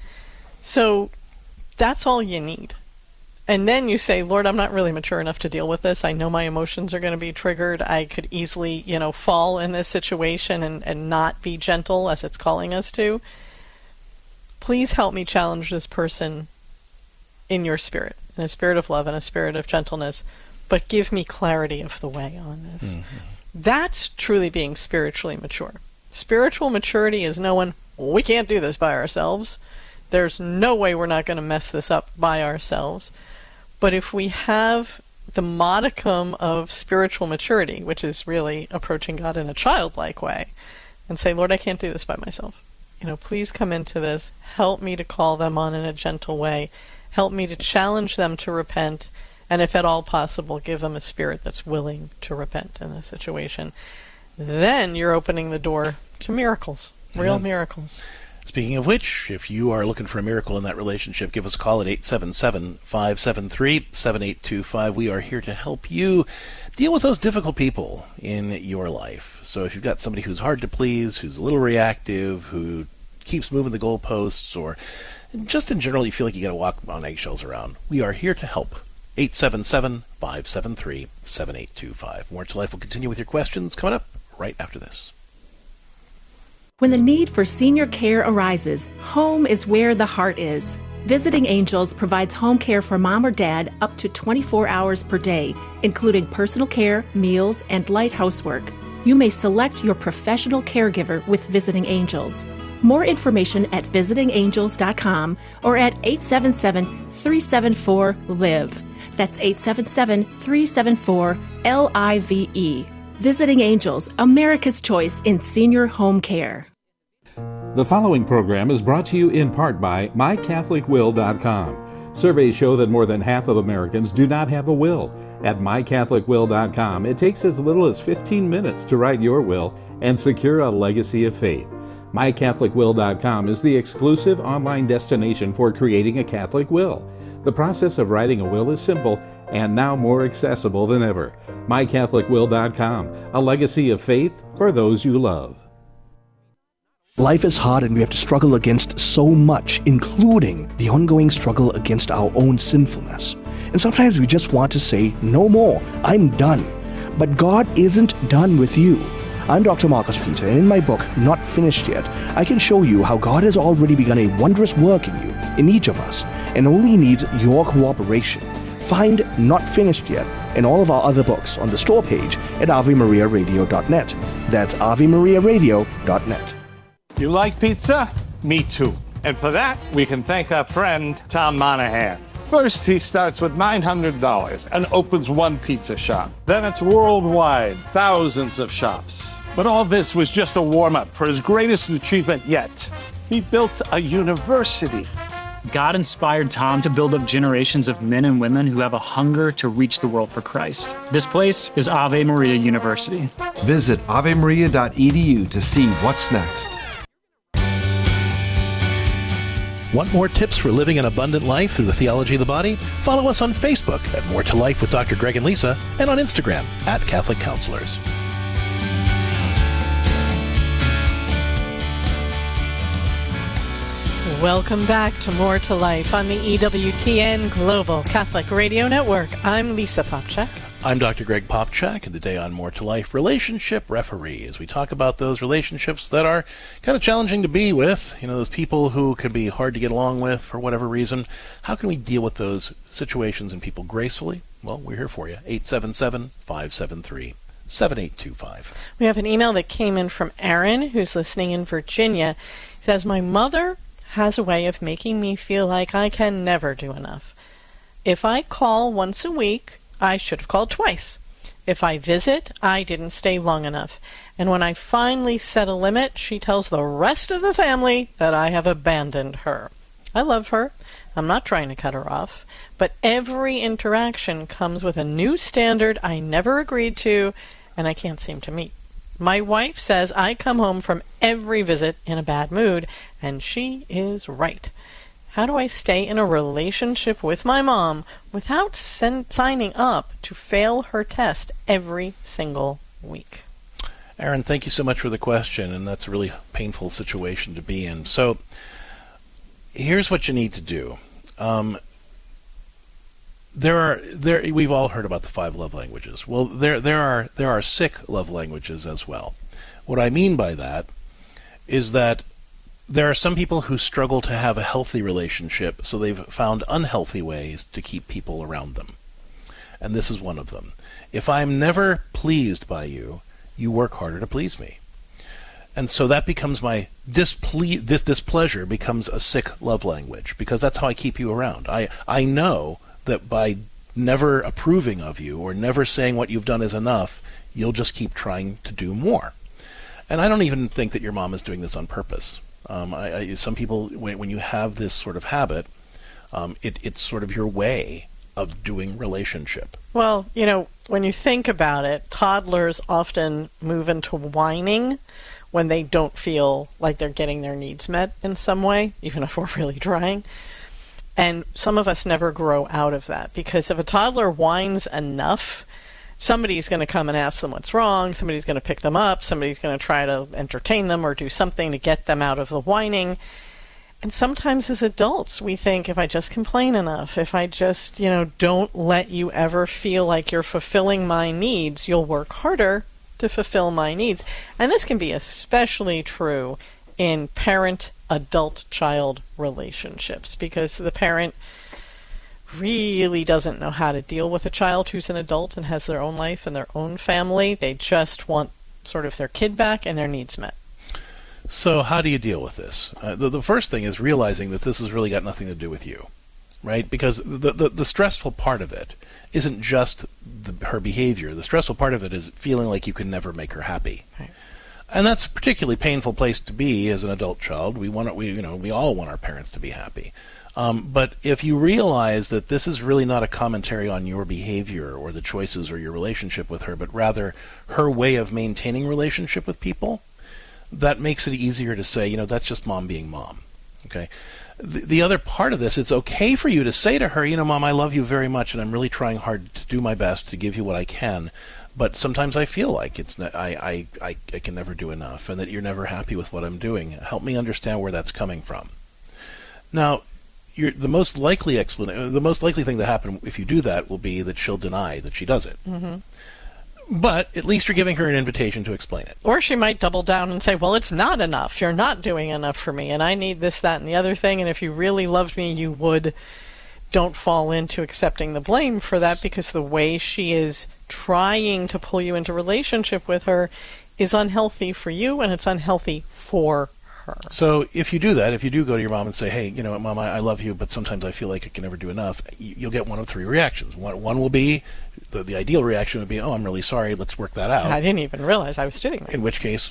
Speaker 4: So that's all you need. And then you say, Lord, I'm not really mature enough to deal with this. I know my emotions are going to be triggered. I could easily, fall in this situation and not be gentle as it's calling us to. Please help me challenge this person in your spirit, in a spirit of love and a spirit of gentleness, but give me clarity of the way on this. That's truly being spiritually mature. Spiritual maturity is knowing we can't do this by ourselves. There's no way we're not going to mess this up by ourselves. But if we have the modicum of spiritual maturity, which is really approaching God in a childlike way, and say, Lord, I can't do this by myself. Please come into this. Help me to call them on in a gentle way. Help me to challenge them to repent. And if at all possible, give them a spirit that's willing to repent in this situation. Then you're opening the door to miracles, real miracles.
Speaker 2: Speaking of which, if you are looking for a miracle in that relationship, give us a call at 877-573-7825. We are here to help you deal with those difficult people in your life. So if you've got somebody who's hard to please, who's a little reactive, who keeps moving the goalposts, or just in general you feel like you got to walk on eggshells around, we are here to help. 877-573-7825. More to Life will continue with your questions coming up right after this.
Speaker 17: When the need for senior care arises, home is where the heart is. Visiting Angels provides home care for mom or dad up to 24 hours per day, including personal care, meals, and light housework. you may select your professional caregiver with Visiting Angels. More information at visitingangels.com or at 877-374-LIVE. That's 877-374-LIVE. Visiting Angels, America's choice in senior home care.
Speaker 18: The following program is brought to you in part by MyCatholicWill.com. Surveys show that more than half of Americans do not have a will. At MyCatholicWill.com, it takes as little as 15 minutes to write your will and secure a legacy of faith. MyCatholicWill.com is the exclusive online destination for creating a Catholic will. The process of writing a will is simple and now more accessible than ever. MyCatholicWill.com, a legacy of faith for those you love.
Speaker 19: Life is hard and we have to struggle against so much, including the ongoing struggle against our own sinfulness. And sometimes we just want to say, no more, I'm done. But God isn't done with you. I'm Dr. Marcus Peter, and in my book, Not Finished Yet, I can show you how God has already begun a wondrous work in you, in each of us, and only needs your cooperation. Find Not Finished Yet and all of our other books on the store page at AveMariaRadio.net. That's AveMariaRadio.net.
Speaker 10: You like pizza? Me too. And for that, we can thank our friend Tom Monahan. First, he starts with $900 and opens one pizza shop. Then it's worldwide, thousands of shops. But all this was just a warm-up for his greatest achievement yet. He built a university.
Speaker 11: God inspired Tom to build up generations of men and women who have a hunger to reach the world for Christ. This place is Ave Maria University.
Speaker 12: Visit avemaria.edu to see what's next.
Speaker 2: Want more tips for living an abundant life through the theology of the body? Follow us on Facebook at More to Life with Dr. Greg and Lisa, and on Instagram at Catholic Counselors.
Speaker 4: Welcome back to More to Life on the EWTN Global Catholic Radio Network. I'm Lisa Popchak.
Speaker 2: I'm Dr. Greg Popchak, and today on More to Life, Relationship Referee, as we talk about those relationships that are kind of challenging to be with, those people who can be hard to get along with for whatever reason. How can we deal with those situations and people gracefully? Well, we're here for you. 877-573-7825.
Speaker 4: We have an email that came in from Aaron, who's listening in Virginia. He says, my mother has a way of making me feel like I can never do enough. If I call once a week, I should have called twice. If I visit, I didn't stay long enough. And when I finally set a limit, she tells the rest of the family that I have abandoned her. I love her. I'm not trying to cut her off. But every interaction comes with a new standard I never agreed to and I can't seem to meet. My wife says I come home from every visit in a bad mood, and she is right. How do I stay in a relationship with my mom without signing up to fail her test every single week?
Speaker 2: Aaron, thank you so much for the question, and that's a really painful situation to be in. So here's what you need to do. We've all heard about the 5 love languages. Well, there are 6 love languages as well. What I mean by that is that there are some people who struggle to have a healthy relationship, so they've found unhealthy ways to keep people around them. And this is one of them. If I'm never pleased by you, you work harder to please me. And so that becomes my displeasure becomes a sick love language, because that's how I keep you around. I know that by never approving of you or never saying what you've done is enough, you'll just keep trying to do more. And I don't even think that your mom is doing this on purpose. Some people, when you have this sort of habit, it's sort of your way of doing relationship.
Speaker 4: Well, when you think about it, toddlers often move into whining when they don't feel like they're getting their needs met in some way, even if we're really trying. And some of us never grow out of that, because if a toddler whines enough, somebody's going to come and ask them what's wrong, somebody's going to pick them up, somebody's going to try to entertain them or do something to get them out of the whining. And sometimes as adults, we think, if I just complain enough, if I just, don't let you ever feel like you're fulfilling my needs, you'll work harder to fulfill my needs. And this can be especially true in parent-adult-child relationships, because the parent really doesn't know how to deal with a child who's an adult and has their own life and their own family. They just want sort of their kid back and their needs met.
Speaker 2: So how do you deal with this? The first thing is realizing that this has really got nothing to do with you, right? Because the stressful part of it isn't just her behavior. The stressful part of it is feeling like you can never make her happy.
Speaker 4: Right.
Speaker 2: And that's a particularly painful place to be as an adult child. We all want our parents to be happy. But if you realize that this is really not a commentary on your behavior or the choices or your relationship with her, but rather her way of maintaining relationship with people, that makes it easier to say, that's just mom being mom. Okay. The other part of this, it's okay for you to say to her, Mom, I love you very much, and I'm really trying hard to do my best to give you what I can. But sometimes I feel like I can never do enough, and that you're never happy with what I'm doing. Help me understand where that's coming from. Now, the most likely thing to happen if you do that will be that she'll deny that she does it.
Speaker 4: Mm-hmm.
Speaker 2: But at least you're giving her an invitation to explain it.
Speaker 4: Or she might double down and say, well, it's not enough. You're not doing enough for me, and I need this, that, and the other thing, and if you really loved me, you would. Don't fall into accepting the blame for that, because the way she is trying to pull you into relationship with her is unhealthy for you, and it's unhealthy for her.
Speaker 2: So if you do that, if you do go to your mom and say, hey, Mom, I love you, but sometimes I feel like I can never do enough, you'll get one of three reactions. One will be, the ideal reaction would be, oh, I'm really sorry, let's work that out.
Speaker 4: I didn't even realize I was doing that.
Speaker 2: In which case,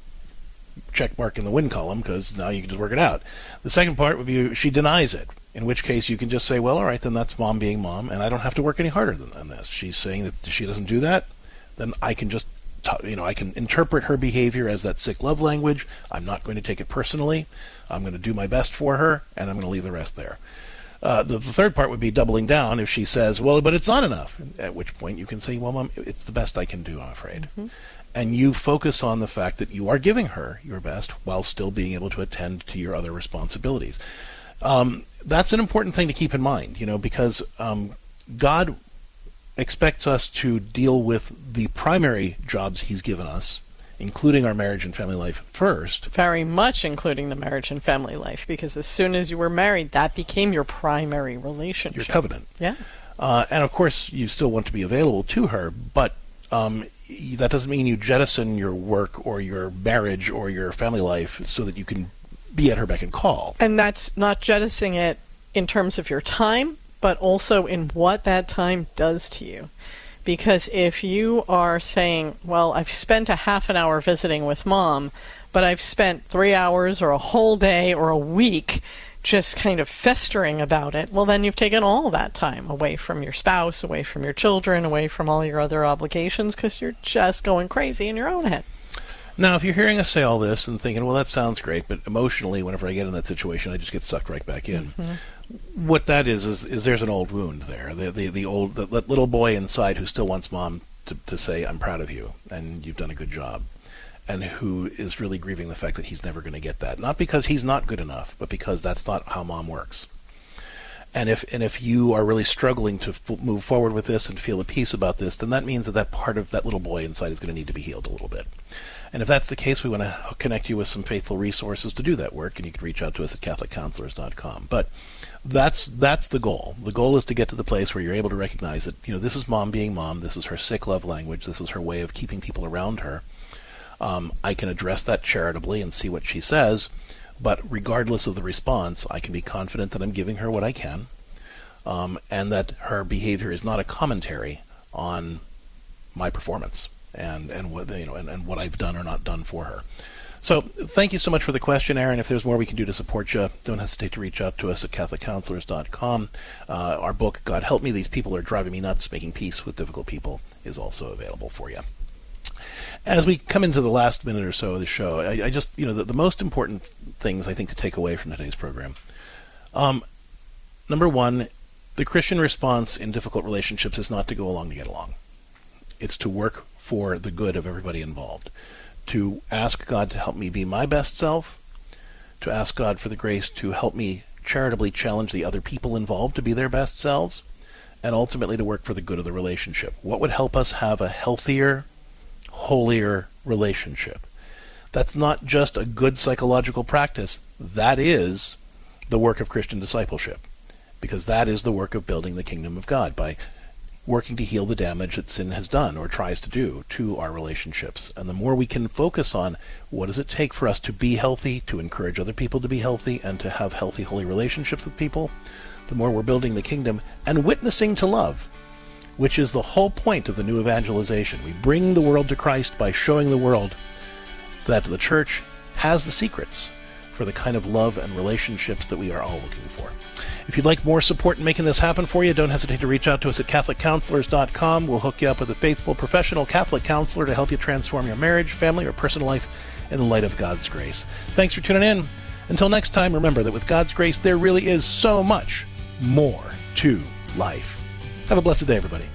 Speaker 2: check mark in the win column, because now you can just work it out. The second part would be she denies it, in which case you can just say, well, all right, then that's mom being mom, and I don't have to work any harder than this. She's saying that she doesn't do that, then I can just, I can interpret her behavior as that sick love language. I'm not going to take it personally. I'm going to do my best for her, and I'm going to leave the rest there. The third part would be doubling down if she says, well, but it's not enough, at which point you can say, well, Mom, it's the best I can do, I'm afraid.
Speaker 4: Mm-hmm.
Speaker 2: And you focus on the fact that you are giving her your best while still being able to attend to your other responsibilities. That's an important thing to keep in mind, because God expects us to deal with the primary jobs he's given us, including our marriage and family life first.
Speaker 4: Very much including the marriage and family life, because as soon as you were married, that became your primary relationship.
Speaker 2: Your covenant.
Speaker 4: Yeah.
Speaker 2: And of course, you still want to be available to her, but that doesn't mean you jettison your work or your marriage or your family life so that you can be at her beck and call.
Speaker 4: And that's not jettisoning it in terms of your time, but also in what that time does to you. Because if you are saying, well, I've spent a half an hour visiting with Mom, but I've spent 3 hours or a whole day or a week just kind of festering about it, well, then you've taken all that time away from your spouse, away from your children, away from all your other obligations, because you're just going crazy in your own head.
Speaker 2: Now, if you're hearing us say all this and thinking, well, that sounds great, but emotionally, whenever I get in that situation, I just get sucked right back in. Mm-hmm. What that is there's an old wound there. The little boy inside who still wants Mom to say, I'm proud of you, and you've done a good job, and who is really grieving the fact that he's never going to get that. Not because he's not good enough, but because that's not how Mom works. And if you are really struggling to move forward with this and feel at peace about this, then that means that part of that little boy inside is going to need to be healed a little bit. And if that's the case, we want to connect you with some faithful resources to do that work, and you can reach out to us at CatholicCounselors.com. But that's the goal. The goal is to get to the place where you're able to recognize that, this is Mom being Mom, this is her sick love language, this is her way of keeping people around her. I can address that charitably and see what she says, but regardless of the response, I can be confident that I'm giving her what I can, and that her behavior is not a commentary on my performance and what I've done or not done for her. So thank you so much for the question, Aaron. If there's more we can do to support you, don't hesitate to reach out to us at CatholicCounselors.com. Our book, God Help Me, These People Are Driving Me Nuts, Making Peace with Difficult People, is also available for you. As we come into the last minute or so of the show, I just, the most important things I think to take away from today's program. Number one, the Christian response in difficult relationships is not to go along to get along. It's to work for the good of everybody involved. To ask God to help me be my best self, to ask God for the grace to help me charitably challenge the other people involved to be their best selves, and ultimately to work for the good of the relationship. What would help us have a healthier, holier relationship? That's not just a good psychological practice. That is the work of Christian discipleship, because that is the work of building the kingdom of God, by working to heal the damage that sin has done or tries to do to our relationships. And the more we can focus on what does it take for us to be healthy, to encourage other people to be healthy, and to have healthy, holy relationships with people, the more we're building the kingdom and witnessing to love, which is the whole point of the new evangelization. We bring the world to Christ by showing the world that the church has the secrets for the kind of love and relationships that we are all looking for. If you'd like more support in making this happen for you, don't hesitate to reach out to us at CatholicCounselors.com. We'll hook you up with a faithful, professional Catholic counselor to help you transform your marriage, family, or personal life in the light of God's grace. Thanks for tuning in. Until next time, remember that with God's grace, there really is so much more to life. Have a blessed day, everybody.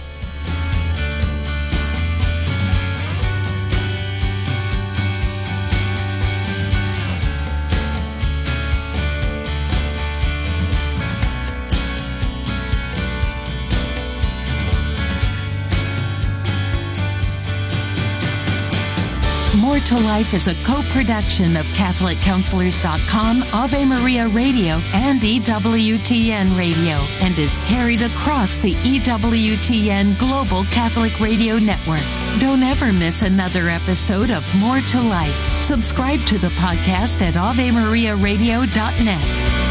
Speaker 3: More to Life is a co-production of CatholicCounselors.com, Ave Maria Radio, and EWTN Radio, and is carried across the EWTN Global Catholic Radio Network. Don't ever miss another episode of More to Life. Subscribe to the podcast at AveMariaRadio.net.